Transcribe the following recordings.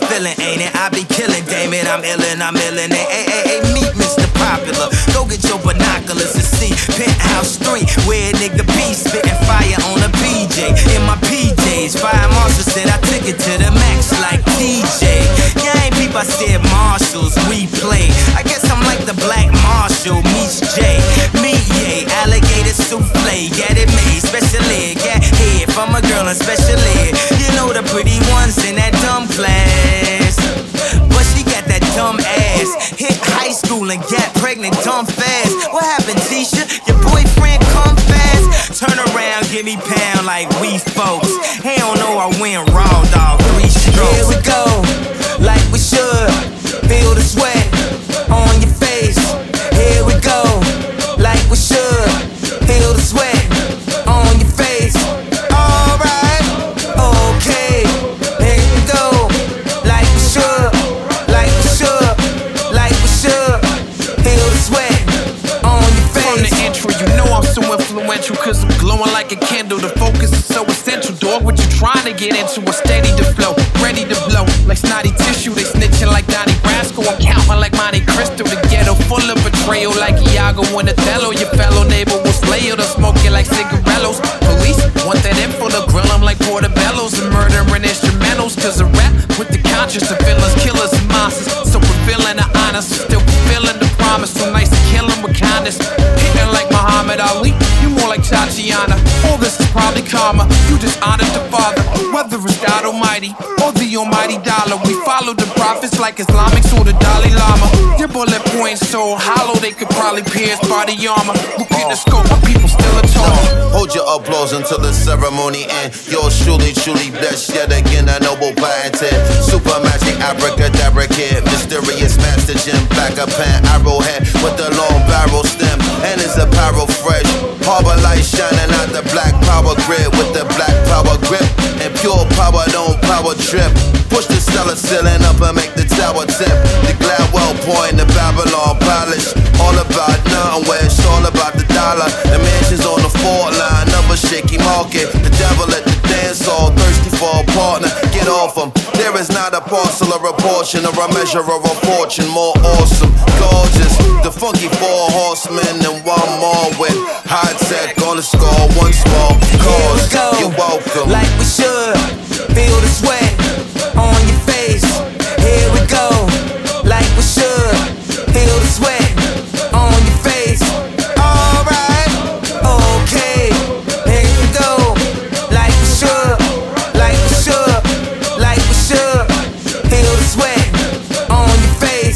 feeling, ain't it? I be killing, damn it, I'm illin', Hey, meet Mr. Popular. Go get your binoculars and see Penthouse 3, where a nigga be spitting fire on a PJ. In my PJs, Fire Marshal said I took it to the max like TJ. Yeah, ain't peep, I said Marshalls, we play. I guess I'm like the Black Marshal meets Jay. Me, yay, alligator souffle, get it made, special ed, get head from a girl in special ed. You know the pretty ones in that dumb class, but she got that dumb ass. Hit high school and got pregnant dumb fast. What happened, Tisha? Your boyfriend come fast? Turn around, give me pound like we folks. He don't know I went raw, dog, 3 strokes. Here we go, like we should. Feel the sweat on your face. Here we go, like we should. Feel the sweat on your face. Alright, okay. Here we go, like we should. Like we should, like we should. Feel the sweat on your face. From the intro, you know I'm so influential, cause I'm glowing like a candle. The focus is so essential, dog. What you trying to get into? A steady to flow, ready to blow. Like snotty tissue, they snitching like Donnie Brasco. I'm counting like Monte Cristo. The ghetto full of betrayal, like Iago and Othello. Your fellow neighbor will slay you, to smoke you like cigarillos. Police want that info to grill them like portobellos and murdering instrumentals. Cause a rap with the conscience of villains, killers, and monsters. So fulfilling the honors, still fulfilling the promise. So nice to kill them with kindness. Hitting like Muhammad Ali, you more like Tatiana. All this is probably karma, you just honored the Father. Whether it's God Almighty or the almighty dollar, we follow the prophets like Islamics or the Dalai Lama. Your bullet points so hollow they could probably pierce body armor. Repeat the scope, my people still a talk. Hold your applause until the ceremony ends. Yours truly blessed yet again, a noble patented. Super magic, abracadabra kid, mysterious master gem, black a pen, arrowhead with the long barrel stem, and his apparel fresh. Harbor light shining out the black power grid with the black power grip, and pure power don't power trip. Push the cellar ceiling up and make the tower tip. The Gladwell point, the Babylon polish. All about nothing where it's all about the dollar. The mansions on the fault line of a shaky market. The devil at the dance hall, thirsty for a partner. Get off him. There is not a parcel or a portion or a measure or a fortune more awesome, gorgeous. The funky 4 horsemen and one more with high tech on the score, one small cause. You're welcome. Like we should. Feel the sweat on your face. Here we go, like we should. Feel the sweat on your face. Alright, okay. Here we go, like we should. Like we should, like we should. Feel the sweat on your face.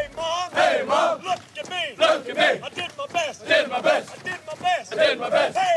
Look at me. I did my best. I did my best.